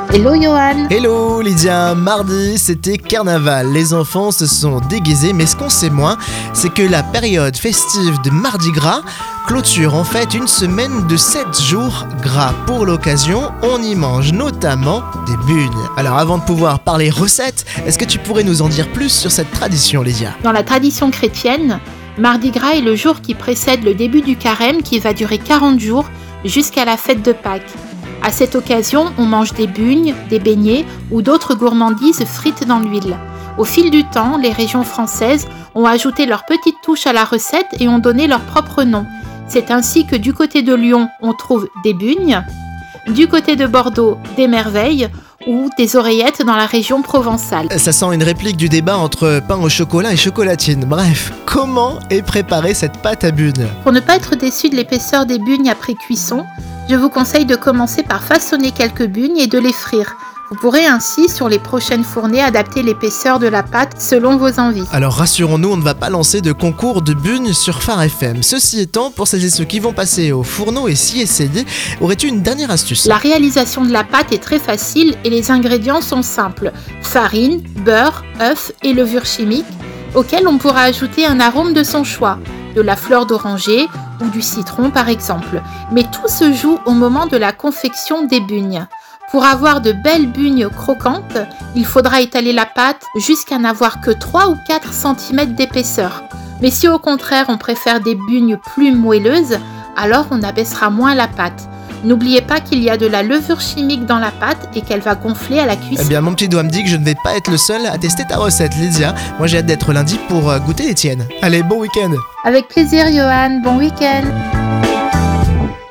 Hello Johan. Hello Lydia, mardi c'était carnaval, les enfants se sont déguisés, mais ce qu'on sait moins, c'est que la période festive de Mardi Gras clôture en fait une semaine de 7 jours gras. Pour l'occasion, on y mange notamment des bugnes. Alors avant de pouvoir parler recettes, est-ce que tu pourrais nous en dire plus sur cette tradition Lydia ? Dans la tradition chrétienne, Mardi Gras est le jour qui précède le début du carême qui va durer 40 jours jusqu'à la fête de Pâques. À cette occasion, on mange des bugnes, des beignets ou d'autres gourmandises frites dans l'huile. Au fil du temps, les régions françaises ont ajouté leur petite touche à la recette et ont donné leur propre nom. C'est ainsi que du côté de Lyon, on trouve des bugnes, du côté de Bordeaux, des merveilles ou des oreillettes dans la région provençale. Ça sent une réplique du débat entre pain au chocolat et chocolatine. Bref, comment est préparée cette pâte à bugnes ? Pour ne pas être déçu de l'épaisseur des bugnes après cuisson, je vous conseille de commencer par façonner quelques bugnes et de les frire. Vous pourrez ainsi, sur les prochaines fournées, adapter l'épaisseur de la pâte selon vos envies. Alors rassurons-nous, on ne va pas lancer de concours de bugnes sur Phare FM. Ceci étant, pour celles et ceux qui vont passer au fourneau et s'y essayer, aurais-tu une dernière astuce ? La réalisation de la pâte est très facile et les ingrédients sont simples. Farine, beurre, œufs et levure chimique, auxquels on pourra ajouter un arôme de son choix, de la fleur d'oranger ou du citron par exemple. Mais tout se joue au moment de la confection des bugnes. Pour avoir de belles bugnes croquantes, il faudra étaler la pâte jusqu'à n'avoir que 3 ou 4 cm d'épaisseur. Mais si au contraire on préfère des bugnes plus moelleuses, alors on abaissera moins la pâte. N'oubliez pas qu'il y a de la levure chimique dans la pâte et qu'elle va gonfler à la cuisson. Eh bien, mon petit doigt me dit que je ne vais pas être le seul à tester ta recette, Lydia. Moi, j'ai hâte d'être lundi pour goûter les tiennes. Allez, bon week-end. Avec plaisir, Johan. Bon week-end.